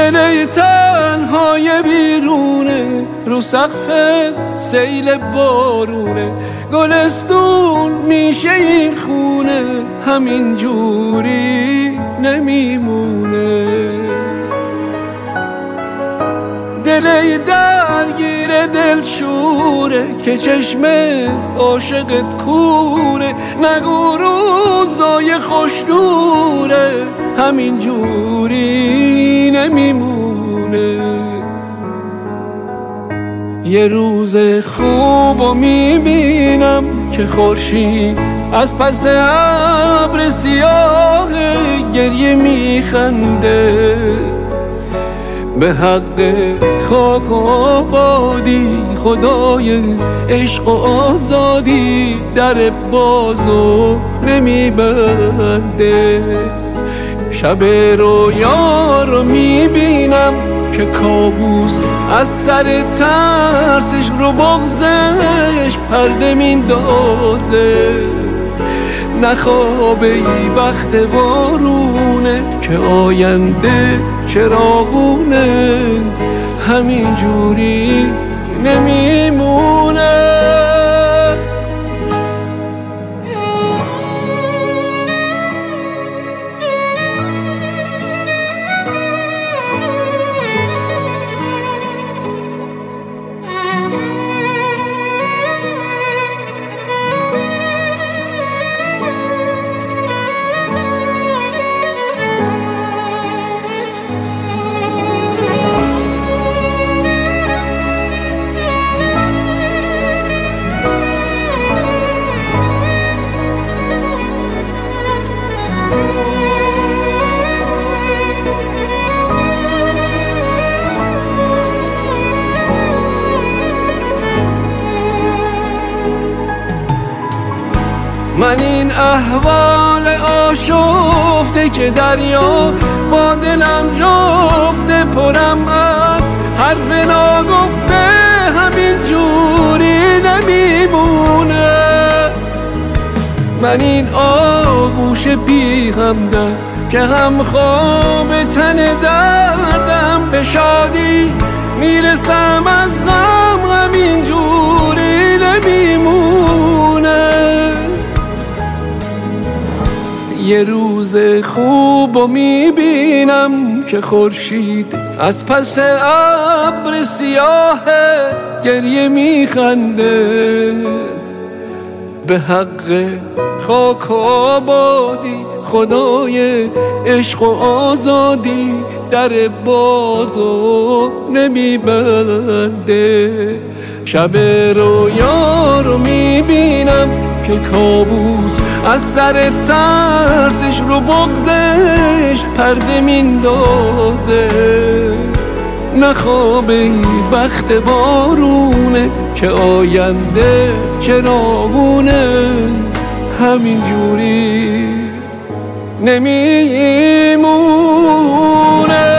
دل تنهای بیرونه، رو سقف سیل بارونه، گلستون میشه این خونه، همین جوری نمیمونه. دل درگیر دلشوره که چشم عاشقت کوره، نگو روزای خوش دوره، همین جوری نمیمونه. یه روز خوبو میبینم که خورشید از پس ابر سیاه گریه میخنده، به حق خاک و آبادی خدای عشق و آزادی در بازو نمیبنده. شب رویا رو میبینم که کابوس از سر ترسش رو بغزش پرده میندازه، نخوابه ای وقت بارونه که آینده چراغونه، همین جوری نمیمونه. من این احوال آشفته که دریا با دلم جفته، پرم از حرف ناگفته، همین جوری نمیمونه. من این آغوش بی همدم که هم خواب تن دردم، به شادی میرسم از غم، همین جوری نمیمونه. یه روز خوبو میبینم که خورشید از پس ابر سیاه گریه میخنده، به حق خاک و آبادی خدای عشق و آزادی در بازو نمیبنده. شب رویا رو میبینم که کابوس از سر ترسش رو بغزش پرده میندازه، نخوابه وقت بارونه که آینده چراغونه، همین جوری نمیمونه.